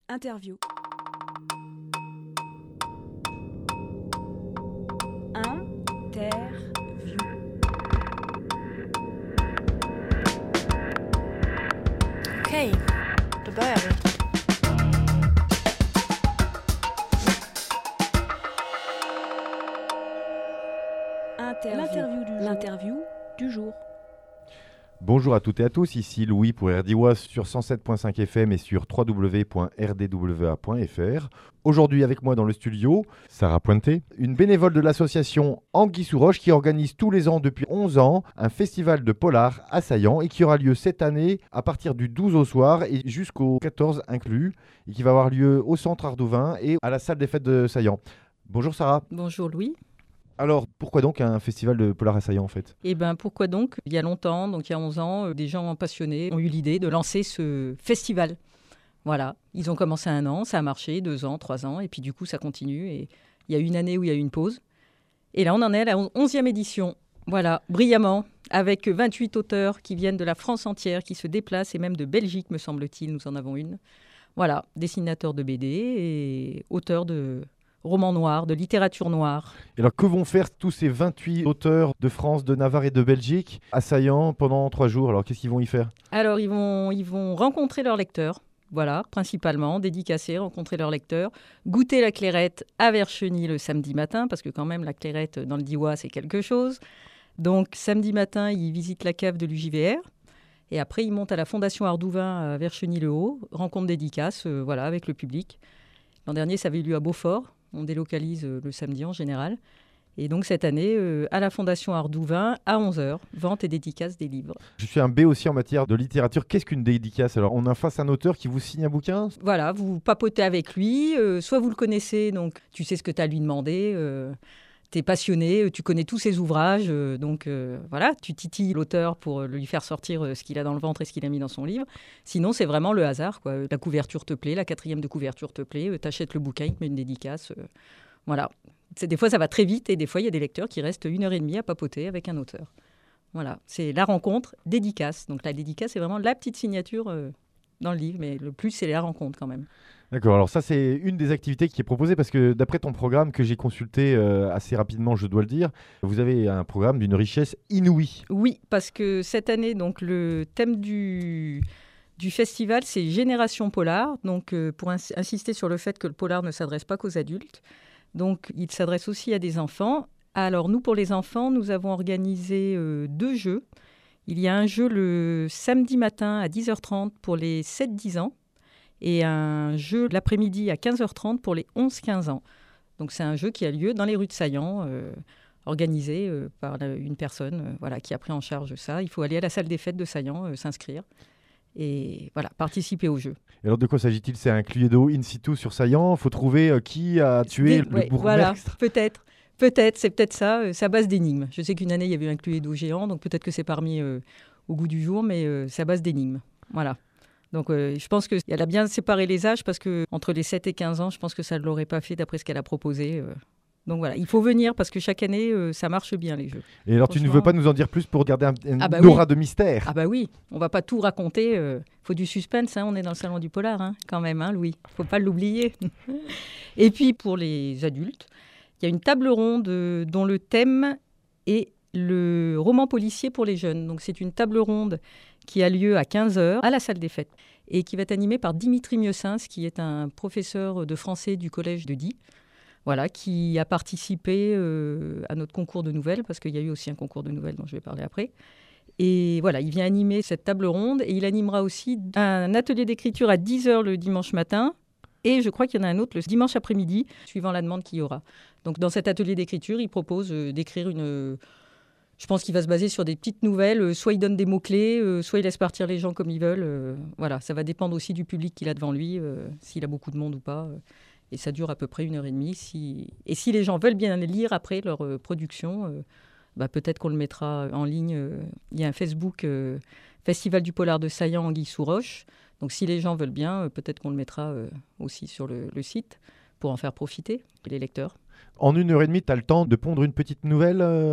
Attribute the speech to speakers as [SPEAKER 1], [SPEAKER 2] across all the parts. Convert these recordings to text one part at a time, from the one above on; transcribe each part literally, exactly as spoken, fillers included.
[SPEAKER 1] Interview. Interview.
[SPEAKER 2] Okej, då börjar vi.
[SPEAKER 1] Interview. L'interview du jour. L'interview du jour.
[SPEAKER 3] Bonjour à toutes et à tous, ici Louis pour R D W A sur cent sept virgule cinq F M et sur w w w point r d w a point f r. Aujourd'hui avec moi dans le studio, Sarah Pointé, une bénévole de l'association Anguille-sous-Roche qui organise tous les ans depuis onze ans un festival de polar à Saillant et qui aura lieu cette année à partir du douze au soir et jusqu'au quatorze inclus et qui va avoir lieu au centre Ardouvain et à la salle des fêtes de Saillant. Bonjour Sarah.
[SPEAKER 4] Bonjour Louis.
[SPEAKER 3] Alors, pourquoi donc un festival de polar à Saillant en fait ?
[SPEAKER 4] Eh bien, pourquoi donc ? Il y a longtemps, donc il y a onze ans, euh, des gens passionnés ont eu l'idée de lancer ce festival. Voilà, ils ont commencé un an, ça a marché, deux ans, trois ans, et puis du coup ça continue. Et il y a une année où il y a eu une pause. Et là, on en est à la onzième édition. Voilà, brillamment, avec vingt-huit auteurs qui viennent de la France entière, qui se déplacent, et même de Belgique, me semble-t-il, nous en avons une. Voilà, dessinateurs de B D et auteurs de romans noirs, de littérature noire.
[SPEAKER 3] Et alors, que vont faire tous ces vingt-huit auteurs de France, de Navarre et de Belgique à Saillant pendant trois jours ? Alors, qu'est-ce qu'ils vont y faire ?
[SPEAKER 4] Alors, ils vont, ils vont rencontrer leurs lecteurs, voilà, principalement, dédicacer, rencontrer leurs lecteurs, goûter la clairette à Vercheny le samedi matin, parce que quand même, la clairette dans le Diois, c'est quelque chose. Donc, samedi matin, ils visitent la cave de l'U J V R. Et après, ils montent à la Fondation Ardouvain à Vercheny-le-Haut, rencontre dédicace, euh, voilà, avec le public. L'an dernier, ça avait eu lieu à Beaufort. On délocalise euh, le samedi en général. Et donc cette année, euh, à la Fondation Ardouvain, à onze heures, vente et dédicace des livres.
[SPEAKER 3] Je suis un B aussi en matière de littérature. Qu'est-ce qu'une dédicace ? Alors, on a face un auteur qui vous signe un bouquin ?
[SPEAKER 4] Voilà, vous papotez avec lui. Euh, soit vous le connaissez, donc tu sais ce que tu as à lui demander. Euh, tu es passionné, tu connais tous ses ouvrages. Euh, donc euh, voilà, tu titilles l'auteur pour lui faire sortir euh, ce qu'il a dans le ventre et ce qu'il a mis dans son livre. Sinon, c'est vraiment le hasard, quoi. La couverture te plaît, la quatrième de couverture te plaît. Euh, tu achètes le bouquin, il te met une dédicace. Euh, voilà. C'est, des fois, ça va très vite et des fois, il y a des lecteurs qui restent une heure et demie à papoter avec un auteur. Voilà, c'est la rencontre, dédicace. Donc la dédicace, c'est vraiment la petite signature euh, dans le livre, mais le plus, c'est la rencontre quand même.
[SPEAKER 3] D'accord, alors ça, c'est une des activités qui est proposée parce que d'après ton programme que j'ai consulté euh, assez rapidement, je dois le dire, vous avez un programme d'une richesse inouïe.
[SPEAKER 4] Oui, parce que cette année, donc, le thème du... du festival, c'est Génération Polar, donc euh, pour ins- insister sur le fait que le polar ne s'adresse pas qu'aux adultes. Donc, il s'adresse aussi à des enfants. Alors, nous, pour les enfants, nous avons organisé euh, deux jeux. Il y a un jeu le samedi matin à dix heures trente pour les sept dix ans et un jeu l'après-midi à quinze heures trente pour les onze quinze ans. Donc, c'est un jeu qui a lieu dans les rues de Saillant, euh, organisé euh, par la, une personne euh, voilà, qui a pris en charge ça. Il faut aller à la salle des fêtes de Saillant, euh, s'inscrire. Et voilà, participer au jeu.
[SPEAKER 3] Et alors de quoi s'agit-il ? C'est un Cluedo in situ sur Saillant. Il faut trouver euh, qui a tué
[SPEAKER 4] Des,
[SPEAKER 3] le
[SPEAKER 4] ouais,
[SPEAKER 3] bourgmestre.
[SPEAKER 4] Voilà, peut-être. Peut-être, c'est peut-être ça. Euh, c'est à base d'énigmes. Je sais qu'une année, il y avait eu un Cluedo géant, donc peut-être que c'est parmi euh, au goût du jour, mais euh, c'est à base d'énigmes. Voilà. Donc euh, je pense qu'elle a bien séparé les âges parce qu'entre les sept et quinze ans, je pense que ça ne l'aurait pas fait d'après ce qu'elle a proposé. Euh. Donc voilà, il faut venir parce que chaque année, euh, ça marche bien les jeux.
[SPEAKER 3] Et alors tu ne veux pas nous en dire plus pour garder un, un
[SPEAKER 4] ah bah
[SPEAKER 3] aura
[SPEAKER 4] oui.
[SPEAKER 3] de mystère ?
[SPEAKER 4] Ah bah oui, on ne va pas tout raconter. Il euh, faut du suspense, hein, on est dans le salon du polar hein, quand même, hein, Louis. Il ne faut pas l'oublier. Et puis pour les adultes, il y a une table ronde euh, dont le thème est le roman policier pour les jeunes. Donc c'est une table ronde qui a lieu à quinze heures à la salle des fêtes et qui va être animée par Dimitri Mieusens, qui est un professeur de français du collège de Die. Voilà, qui a participé euh, à notre concours de nouvelles, parce qu'il y a eu aussi un concours de nouvelles dont je vais parler après. Et voilà, il vient animer cette table ronde et il animera aussi un atelier d'écriture à dix heures le dimanche matin. Et je crois qu'il y en a un autre le dimanche après-midi, suivant la demande qu'il y aura. Donc dans cet atelier d'écriture, il propose euh, d'écrire une... Euh, je pense qu'il va se baser sur des petites nouvelles. Euh, soit il donne des mots-clés, euh, soit il laisse partir les gens comme ils veulent. Euh, voilà, ça va dépendre aussi du public qu'il a devant lui, euh, s'il a beaucoup de monde ou pas. Euh. Et ça dure à peu près une heure et demie. Si... Et si les gens veulent bien lire après leur euh, production, euh, bah, peut-être qu'on le mettra en ligne. Euh, il y a un Facebook, euh, Festival du Polar de Saillant, Anguille-sous-Roche. Donc si les gens veulent bien, euh, peut-être qu'on le mettra euh, aussi sur le, le site pour en faire profiter les lecteurs.
[SPEAKER 3] En une heure et demie, tu as le temps de pondre une petite nouvelle euh...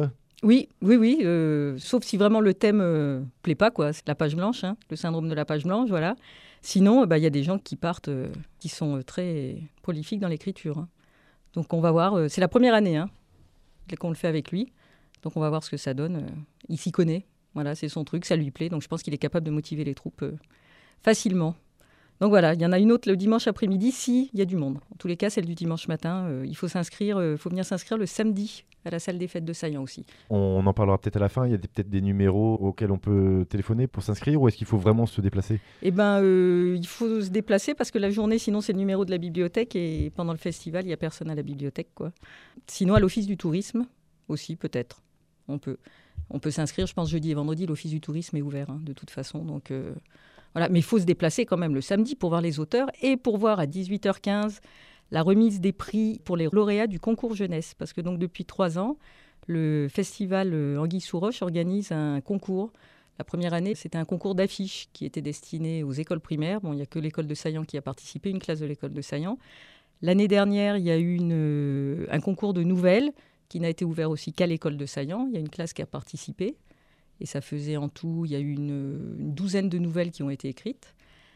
[SPEAKER 4] Oui, oui, oui, euh, sauf si vraiment le thème euh, plaît pas, quoi. C'est la page blanche, hein, le syndrome de la page blanche, voilà. Sinon, il bah, y a des gens qui partent, euh, qui sont euh, très prolifiques dans l'écriture. Hein. Donc on va voir, euh, c'est la première année hein, qu'on le fait avec lui, donc on va voir ce que ça donne. Euh, il s'y connaît, voilà, c'est son truc, ça lui plaît, donc je pense qu'il est capable de motiver les troupes euh, facilement. Donc voilà, il y en a une autre le dimanche après-midi, si il y a du monde. En tous les cas, celle du dimanche matin, euh, il faut s'inscrire, il euh, faut venir s'inscrire le samedi à la salle des fêtes de Saillant aussi.
[SPEAKER 3] On en parlera peut-être à la fin. Il y a des, peut-être des numéros auxquels on peut téléphoner pour s'inscrire ou est-ce qu'il faut vraiment se déplacer ?
[SPEAKER 4] Eh bien, euh, il faut se déplacer parce que la journée, sinon, c'est le numéro de la bibliothèque et pendant le festival, il n'y a personne à la bibliothèque, quoi. Sinon, à l'office du tourisme aussi, peut-être. On peut, on peut s'inscrire, je pense, jeudi et vendredi. L'office du tourisme est ouvert, hein, de toute façon. Donc, euh, voilà. Mais il faut se déplacer quand même le samedi pour voir les auteurs et pour voir à dix-huit heures quinze la remise des prix pour les lauréats du concours jeunesse. Parce que donc, depuis trois ans, le festival Anguille-sous-Roche organise un concours. La première année, c'était un concours d'affiches qui était destiné aux écoles primaires. Bon, il n'y a que l'école de Saillant qui a participé, une classe de l'école de Saillant. L'année dernière, il y a eu une, un concours de nouvelles qui n'a été ouvert aussi qu'à l'école de Saillant. Il y a une classe qui a participé. Et ça faisait en tout, il y a eu une, une douzaine de nouvelles qui ont été écrites.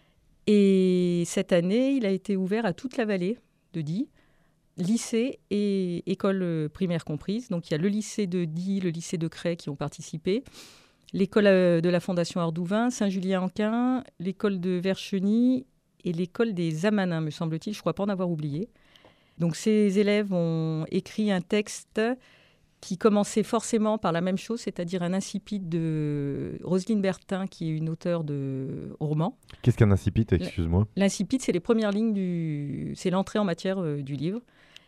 [SPEAKER 4] Et cette année, il a été ouvert à toute la vallée de Die, lycée et école primaire comprises. Donc il y a le lycée de Die, le lycée de Cray qui ont participé, l'école de la Fondation Ardouvin, Saint-Julien-en-Quin, l'école de Vercheny et l'école des Amanins, me semble-t-il. Je ne crois pas en avoir oublié. Donc ces élèves ont écrit un texte qui commençait forcément par la même chose, c'est-à-dire un incipit de Roselyne Bertin, qui est une auteure de romans.
[SPEAKER 3] Qu'est-ce qu'un incipit, excuse-moi ?
[SPEAKER 4] L'incipit, c'est les premières lignes du... c'est l'entrée en matière euh, du livre,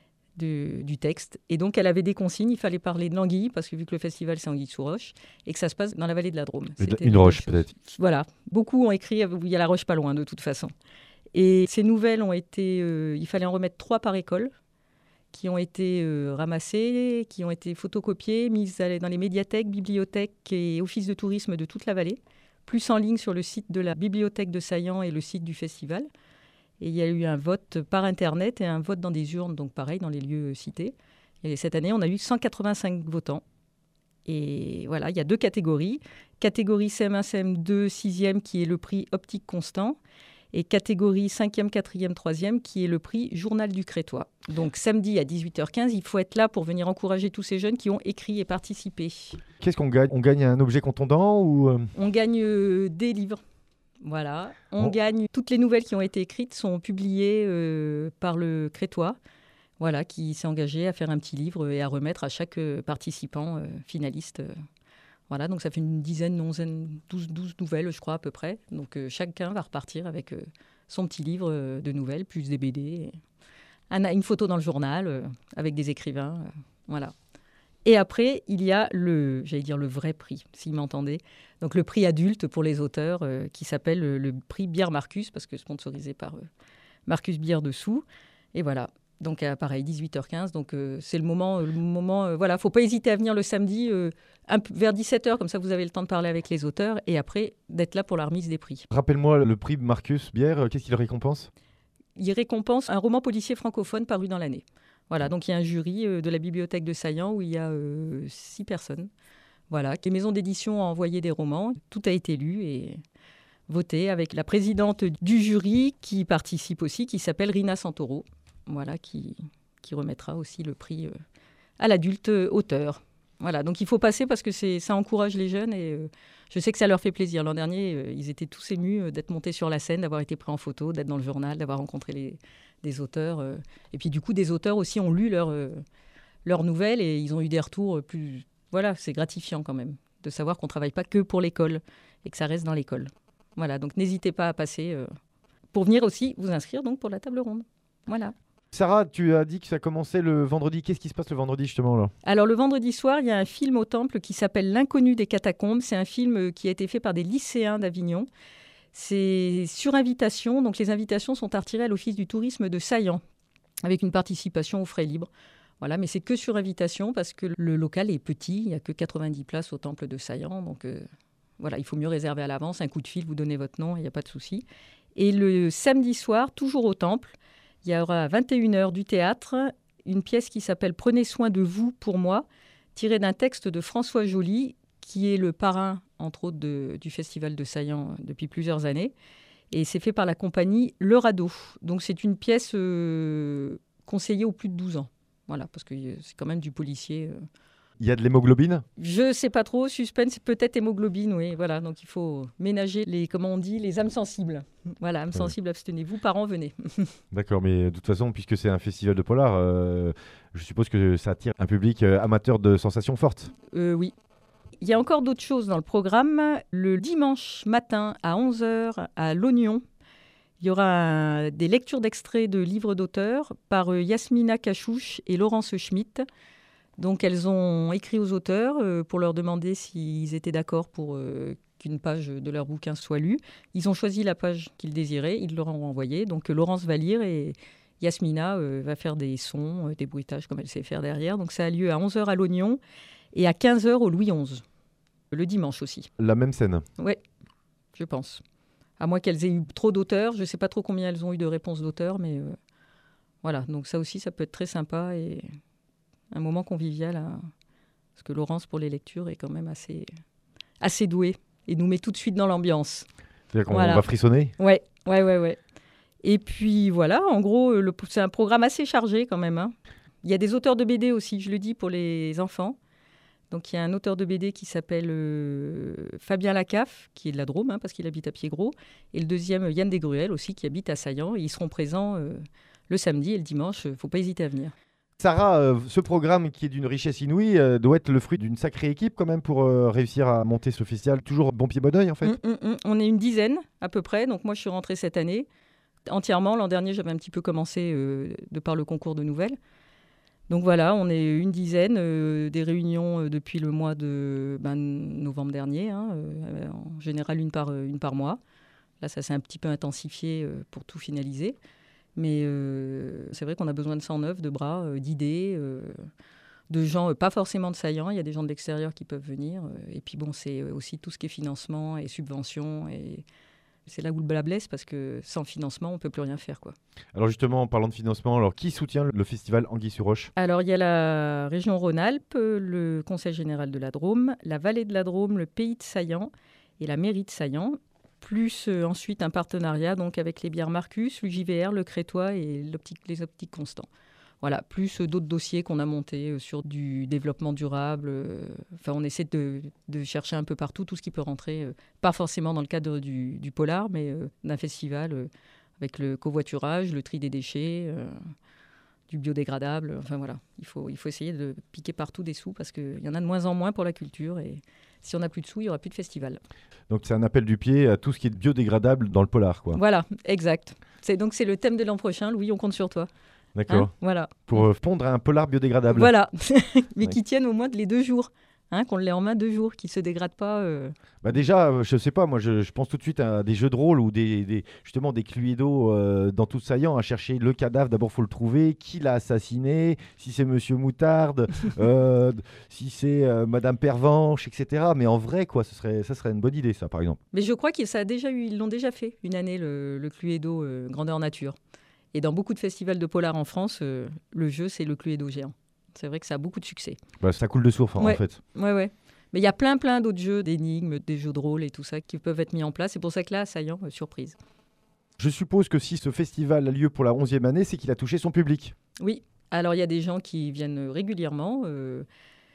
[SPEAKER 4] du, du texte. Et donc, elle avait des consignes, il fallait parler de l'anguille, parce que vu que le festival, c'est Anguille-sous-Roche, et que ça se passe dans la vallée de la Drôme.
[SPEAKER 3] C'était une roche, peut-être.
[SPEAKER 4] Voilà. Beaucoup ont écrit, il y a la roche pas loin, de toute façon. Et ces nouvelles ont été... Euh, il fallait en remettre trois par école, qui ont été euh, ramassées, qui ont été photocopiées, mises dans les médiathèques, bibliothèques et offices de tourisme de toute la vallée, plus en ligne sur le site de la bibliothèque de Saillant et le site du festival. Et il y a eu un vote par Internet et un vote dans des urnes, donc pareil, dans les lieux cités. Et cette année, on a eu cent quatre-vingt-cinq votants. Et voilà, il y a deux catégories. Catégorie C M un, C M deux, sixième, qui est le prix optique constant. Et catégorie cinquième, quatrième, troisième, qui est le prix Journal du Crétois. Donc samedi à dix-huit heures quinze, il faut être là pour venir encourager tous ces jeunes qui ont écrit et participé.
[SPEAKER 3] Qu'est-ce qu'on gagne ? On gagne un objet contondant ou euh...
[SPEAKER 4] On gagne euh, des livres. Voilà. On oh. gagne... Toutes les nouvelles qui ont été écrites sont publiées euh, par le Crétois, voilà, qui s'est engagé à faire un petit livre et à remettre à chaque euh, participant euh, finaliste. Euh, Voilà, donc ça fait une dizaine, onzaine, douze, douze nouvelles, je crois, à peu près. Donc euh, chacun va repartir avec euh, son petit livre euh, de nouvelles, plus des B D, un, une photo dans le journal euh, avec des écrivains. Euh, voilà. Et après, il y a le, j'allais dire le vrai prix, s'ils m'entendaient. Donc le prix adulte pour les auteurs, euh, qui s'appelle le, le prix Bière Marcus, parce que sponsorisé par euh, Marcus Bière dessous. Et voilà. Donc, euh, pareil, dix-huit heures quinze. Donc, euh, c'est le moment. Le moment euh, voilà, il ne faut pas hésiter à venir le samedi euh, un, vers dix-sept heures. Comme ça, vous avez le temps de parler avec les auteurs. Et après, d'être là pour la remise des prix.
[SPEAKER 3] Rappelle-moi, le prix Marcus Bière, qu'est-ce qu'il récompense ?
[SPEAKER 4] Il récompense un roman policier francophone paru dans l'année. Voilà, donc il y a un jury euh, de la bibliothèque de Saillant où il y a euh, six personnes. Voilà, les maisons d'édition ont envoyé des romans. Tout a été lu et voté avec la présidente du jury qui participe aussi, qui s'appelle Rina Santoro. Voilà, qui, qui remettra aussi le prix euh, à l'adulte euh, auteur. Voilà, donc il faut passer parce que c'est, ça encourage les jeunes et euh, je sais que ça leur fait plaisir. L'an dernier, euh, ils étaient tous émus euh, d'être montés sur la scène, d'avoir été pris en photo, d'être dans le journal, d'avoir rencontré les, des auteurs. Euh, et puis du coup, des auteurs aussi ont lu leurs euh, leurs nouvelles et ils ont eu des retours plus... Voilà, c'est gratifiant quand même de savoir qu'on ne travaille pas que pour l'école et que ça reste dans l'école. Voilà, donc n'hésitez pas à passer euh, pour venir aussi vous inscrire donc, pour la table ronde. Voilà.
[SPEAKER 3] Sarah, tu as dit que ça commençait le vendredi. Qu'est-ce qui se passe le vendredi justement là ?
[SPEAKER 4] Alors le vendredi soir, il y a un film au Temple qui s'appelle L'inconnu des catacombes. C'est un film qui a été fait par des lycéens d'Avignon. C'est sur invitation, donc les invitations sont à retirer à l'Office du tourisme de Saillant, avec une participation aux frais libres. Voilà, mais c'est que sur invitation parce que le local est petit, il n'y a que quatre-vingt-dix places au Temple de Saillant. Donc euh, voilà, il faut mieux réserver à l'avance. Un coup de fil, vous donnez votre nom, il n'y a pas de souci. Et le samedi soir, toujours au Temple, il y aura à vingt et une heures du théâtre, une pièce qui s'appelle « Prenez soin de vous pour moi », tiré d'un texte de François Joly, qui est le parrain, entre autres, de, du Festival de Saillant depuis plusieurs années. Et c'est fait par la compagnie Le Radeau. Donc c'est une pièce euh, conseillée aux plus de douze ans. Voilà, parce que c'est quand même du policier. Euh.
[SPEAKER 3] Il y a de l'hémoglobine ?
[SPEAKER 4] Je ne sais pas trop, suspense, peut-être hémoglobine, oui. Voilà, donc il faut ménager les, comment on dit, les âmes sensibles. Voilà, âmes ouais. sensibles, abstenez-vous, parents, venez.
[SPEAKER 3] D'accord, mais de toute façon, puisque c'est un festival de polar, euh, je suppose que ça attire un public euh, amateur de sensations fortes.
[SPEAKER 4] Euh, oui. Il y a encore d'autres choses dans le programme. Le dimanche matin à onze heures à l'Oignon, il y aura un, des lectures d'extraits de livres d'auteurs par euh, Yasmina Kachouch et Laurence Schmitt. Donc elles ont écrit aux auteurs euh, pour leur demander s'ils étaient d'accord pour euh, qu'une page de leur bouquin soit lue. Ils ont choisi la page qu'ils désiraient, ils leur ont envoyé. Donc euh, Laurence va lire et Yasmina euh, va faire des sons, euh, des bruitages comme elle sait faire derrière. Donc ça a lieu à onze heures à l'Oignon et à quinze heures au Louis onze. Le dimanche aussi.
[SPEAKER 3] La même scène ?
[SPEAKER 4] Oui, je pense. À moins qu'elles aient eu trop d'auteurs. Je ne sais pas trop combien elles ont eu de réponses d'auteurs, mais euh, voilà. Donc ça aussi, ça peut être très sympa et un moment convivial. À... Parce que Laurence, pour les lectures, est quand même assez, assez douée et nous met tout de suite dans l'ambiance.
[SPEAKER 3] C'est-à-dire qu'on
[SPEAKER 4] voilà.
[SPEAKER 3] va frissonner ?
[SPEAKER 4] Oui, ouais, ouais, ouais. Et puis voilà, en gros, le... c'est un programme assez chargé quand même. Hein. Il y a des auteurs de B D aussi, je le dis, pour les enfants. Donc, il y a un auteur de B D qui s'appelle euh, Fabien Lacaffe, qui est de la Drôme, hein, parce qu'il habite à Pied-Gros. Et le deuxième, Yann Desgruelles, aussi, qui habite à Saillant. Et ils seront présents euh, le samedi et le dimanche. Il ne faut pas hésiter à venir.
[SPEAKER 3] Sarah, euh, ce programme qui est d'une richesse inouïe euh, doit être le fruit d'une sacrée équipe quand même pour euh, réussir à monter ce festival. Toujours bon pied, bon oeil, en fait.
[SPEAKER 4] Mmh, mmh, mmh. On est une dizaine, à peu près. Donc, moi, je suis rentrée cette année entièrement. L'an dernier, j'avais un petit peu commencé euh, de par le concours de nouvelles. Donc voilà, on est une dizaine, euh, des réunions euh, depuis le mois de ben, novembre dernier, hein, euh, en général une par, une par mois. Là, ça s'est un petit peu intensifié euh, pour tout finaliser. Mais euh, c'est vrai qu'on a besoin de cent neuf, de bras, euh, d'idées, euh, de gens, euh, pas forcément de Saillant, il y a des gens de l'extérieur qui peuvent venir. Euh, et puis bon, c'est aussi tout ce qui est financement et subventions et... C'est là où le bas blesse parce que sans financement, on ne peut plus rien faire, quoi.
[SPEAKER 3] Alors justement, en parlant de financement, alors qui soutient le festival Anguille-sur-Roche ?
[SPEAKER 4] Alors il y a la région Rhône-Alpes, le Conseil général de la Drôme, la vallée de la Drôme, le pays de Saillant et la mairie de Saillant, plus euh, ensuite un partenariat donc, avec les bières Marcus, l'U J V R, le Crétois et l'optique, les optiques Constant. Voilà, plus euh, d'autres dossiers qu'on a montés euh, sur du développement durable. Euh, enfin, on essaie de, de chercher un peu partout tout ce qui peut rentrer, euh, pas forcément dans le cadre du, du polar, mais euh, d'un festival euh, avec le covoiturage, le tri des déchets, euh, du biodégradable. Enfin voilà, il faut, il faut essayer de piquer partout des sous parce qu'il y en a de moins en moins pour la culture et si on n'a plus de sous, il n'y aura plus de festival.
[SPEAKER 3] Donc c'est un appel du pied à tout ce qui est biodégradable dans le polar, quoi.
[SPEAKER 4] Voilà, exact. C'est, donc c'est le thème de l'an prochain. Louis, on compte sur toi.
[SPEAKER 3] D'accord.
[SPEAKER 4] Hein, voilà.
[SPEAKER 3] Pour euh, pondre un polar biodégradable.
[SPEAKER 4] Voilà. Mais
[SPEAKER 3] ouais.
[SPEAKER 4] qui tienne au moins les deux jours. Hein, qu'on l'ait en main deux jours, qui ne se dégrade pas. Euh...
[SPEAKER 3] Bah déjà, je ne sais pas, moi je, je pense tout de suite à des jeux de rôle ou des, des, justement des Cluedo euh, dans tout Saillant à chercher le cadavre. D'abord, il faut le trouver, qui l'a assassiné, si c'est Monsieur Moutarde, euh, si c'est euh, Madame Pervenche, et cetera. Mais en vrai, quoi, ce serait, ça serait une bonne idée, ça, par exemple.
[SPEAKER 4] Mais je crois qu'ils ça a déjà eu, ils l'ont déjà fait une année, le, le Cluedo euh, Grandeur Nature. Et dans beaucoup de festivals de polar en France, euh, le jeu, c'est le Cluedo géant. C'est vrai que ça a beaucoup de succès.
[SPEAKER 3] Bah, ça coule de source,
[SPEAKER 4] ouais.
[SPEAKER 3] en fait.
[SPEAKER 4] Ouais, ouais. Mais il y a plein, plein d'autres jeux, d'énigmes, des jeux de rôle et tout ça qui peuvent être mis en place. C'est pour ça que là, Saillant, euh, surprise.
[SPEAKER 3] Je suppose que si ce festival a lieu pour la onzième année, c'est qu'il a touché son public.
[SPEAKER 4] Oui. Alors, il y a des gens qui viennent régulièrement, euh,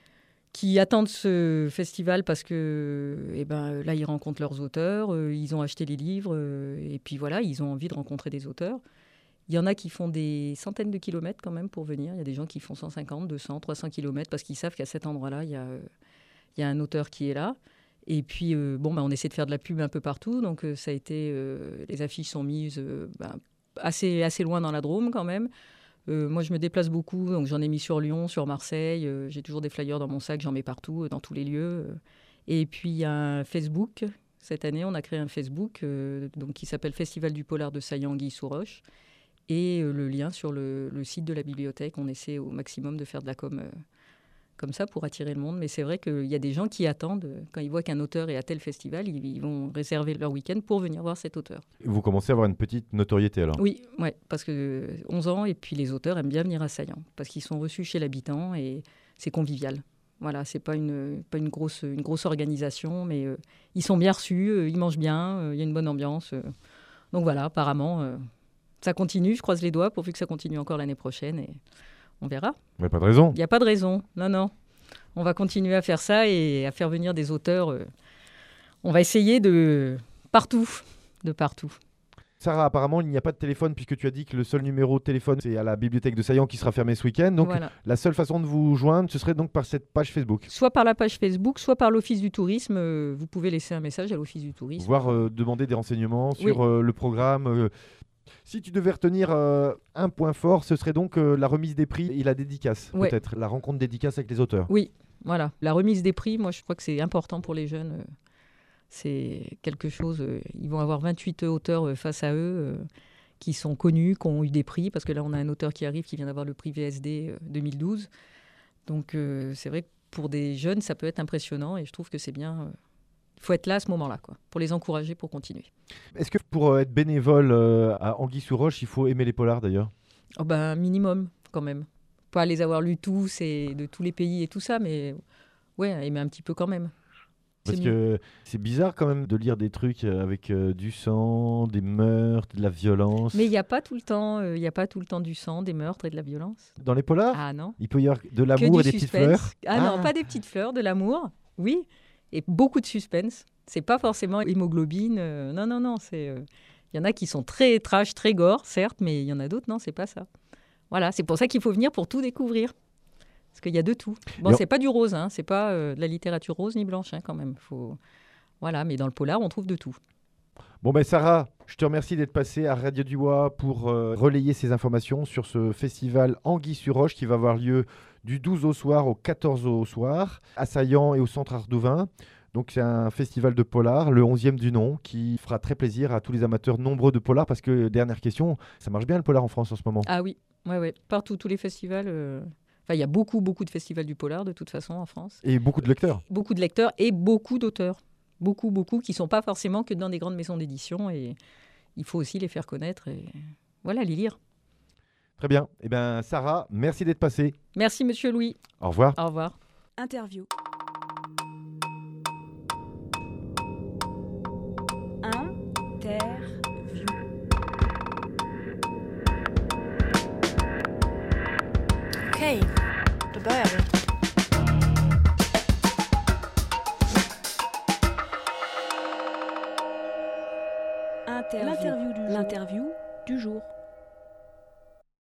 [SPEAKER 4] qui attendent ce festival parce que eh ben, là, ils rencontrent leurs auteurs, euh, ils ont acheté les livres, euh, et puis voilà, ils ont envie de rencontrer des auteurs. Il y en a qui font des centaines de kilomètres quand même pour venir. Il y a des gens qui font cent cinquante, deux cents, trois cents kilomètres parce qu'ils savent qu'à cet endroit-là, il y a, euh, il y a un auteur qui est là. Et puis, euh, bon, bah, on essaie de faire de la pub un peu partout. Donc, euh, ça a été, euh, les affiches sont mises euh, bah, assez, assez loin dans la Drôme quand même. Euh, moi, je me déplace beaucoup. Donc, j'en ai mis sur Lyon, sur Marseille. Euh, j'ai toujours des flyers dans mon sac. J'en mets partout, euh, dans tous les lieux. Et puis, il y a un Facebook. Cette année, on a créé un Facebook euh, donc, qui s'appelle Festival du Polar de Saillant-Anguille-sous-Roche. Et euh, le lien sur le, le site de la bibliothèque. On essaie au maximum de faire de la com euh, comme ça pour attirer le monde. Mais c'est vrai qu'il y a des gens qui attendent, euh, quand ils voient qu'un auteur est à tel festival, ils, ils vont réserver leur week-end pour venir voir cet auteur.
[SPEAKER 3] Vous commencez à avoir une petite notoriété alors ?
[SPEAKER 4] Oui, ouais, parce que onze ans, et puis les auteurs aiment bien venir à Saillant, parce qu'ils sont reçus chez l'habitant et c'est convivial. Voilà, c'est pas une, pas une, grosse, une grosse organisation, mais euh, ils sont bien reçus, euh, ils mangent bien, il euh, y a une bonne ambiance. Euh. Donc voilà, apparemment, euh, ça continue. Je croise les doigts pourvu que ça continue encore l'année prochaine et on verra.
[SPEAKER 3] Mais pas de raison.
[SPEAKER 4] Il n'y a pas de raison, non, non. On va continuer à faire ça et à faire venir des auteurs. Euh, on va essayer de partout, de partout.
[SPEAKER 3] Sarah, apparemment, il n'y a pas de téléphone puisque tu as dit que le seul numéro de téléphone, c'est à la bibliothèque de Saillant qui sera fermée ce week-end. Donc,
[SPEAKER 4] voilà.
[SPEAKER 3] La seule façon de vous joindre, ce serait donc par cette page Facebook.
[SPEAKER 4] Soit par la page Facebook, soit par l'Office du tourisme. Euh, vous pouvez laisser un message à l'Office du tourisme.
[SPEAKER 3] Voire euh, demander des renseignements sur
[SPEAKER 4] oui.
[SPEAKER 3] euh, le programme. Euh, si tu devais retenir euh, un point fort, ce serait donc euh, la remise des prix et la dédicace,
[SPEAKER 4] ouais.
[SPEAKER 3] peut-être. La rencontre dédicace avec les auteurs.
[SPEAKER 4] Oui, voilà. La remise des prix, moi, je crois que c'est important pour les jeunes. Euh, c'est quelque chose... Euh, ils vont avoir vingt-huit auteurs euh, face à eux euh, qui sont connus, qui ont eu des prix, parce que là, on a un auteur qui arrive, qui vient d'avoir le prix V S D euh, deux mille douze. Donc, euh, c'est vrai que pour des jeunes, ça peut être impressionnant et je trouve que c'est bien. Il euh, faut être là à ce moment-là, quoi, pour les encourager, pour continuer.
[SPEAKER 3] Est-ce que pour euh, être bénévole euh, à Anguille-sous-Roche, il faut aimer les polars d'ailleurs ?
[SPEAKER 4] Oh ben, minimum, quand même. Pas les avoir lus tous et de tous les pays et tout ça, mais ouais, aimer un petit peu quand même.
[SPEAKER 3] Parce que c'est bizarre quand même de lire des trucs avec euh, du sang, des meurtres, de la violence.
[SPEAKER 4] Mais il n'y a pas tout le temps, il euh, n'y a pas tout le temps du sang, des meurtres et de la violence.
[SPEAKER 3] Dans les polars ?
[SPEAKER 4] Ah non.
[SPEAKER 3] Il peut y avoir de l'amour et des
[SPEAKER 4] suspense.
[SPEAKER 3] petites fleurs.
[SPEAKER 4] Ah, ah non, pas des petites fleurs, de l'amour, oui, et beaucoup de suspense. C'est pas forcément hémoglobine. Euh, non, non, non. C'est. Il euh, y en a qui sont très trash, très gore, certes, mais il y en a d'autres, non, c'est pas ça. Voilà, c'est pour ça qu'il faut venir pour tout découvrir. Parce qu'il y a de tout. Bon, c'est pas du rose, hein, c'est pas euh, de la littérature rose ni blanche, hein, quand même. Faut... Voilà, mais dans le polar, on trouve de tout.
[SPEAKER 3] Bon ben Sarah, je te remercie d'être passée à Radio Duwaa pour euh, relayer ces informations sur ce festival Anguille-sur-Roche qui va avoir lieu du douze au soir au quatorze au soir à Saillant et au Centre Ardouvain. Donc c'est un festival de polar, le onzième du nom, qui fera très plaisir à tous les amateurs nombreux de polar parce que, dernière question, ça marche bien le polar en France en ce moment ?
[SPEAKER 4] Ah oui, ouais, ouais. Partout, tous les festivals... Euh... Enfin, il y a beaucoup, beaucoup de festivals du polar, de toute façon, en France.
[SPEAKER 3] Et beaucoup de lecteurs.
[SPEAKER 4] Beaucoup de lecteurs et beaucoup d'auteurs. Beaucoup, beaucoup, qui ne sont pas forcément que dans des grandes maisons d'édition. Et il faut aussi les faire connaître et voilà, les lire.
[SPEAKER 3] Très bien. Eh bien, Sarah, merci d'être passée.
[SPEAKER 4] Merci, Monsieur Louis.
[SPEAKER 3] Au revoir.
[SPEAKER 4] Au revoir.
[SPEAKER 1] Interview. Interview.
[SPEAKER 2] Okej, då börjar vi.
[SPEAKER 1] Interview. L'interview du jour.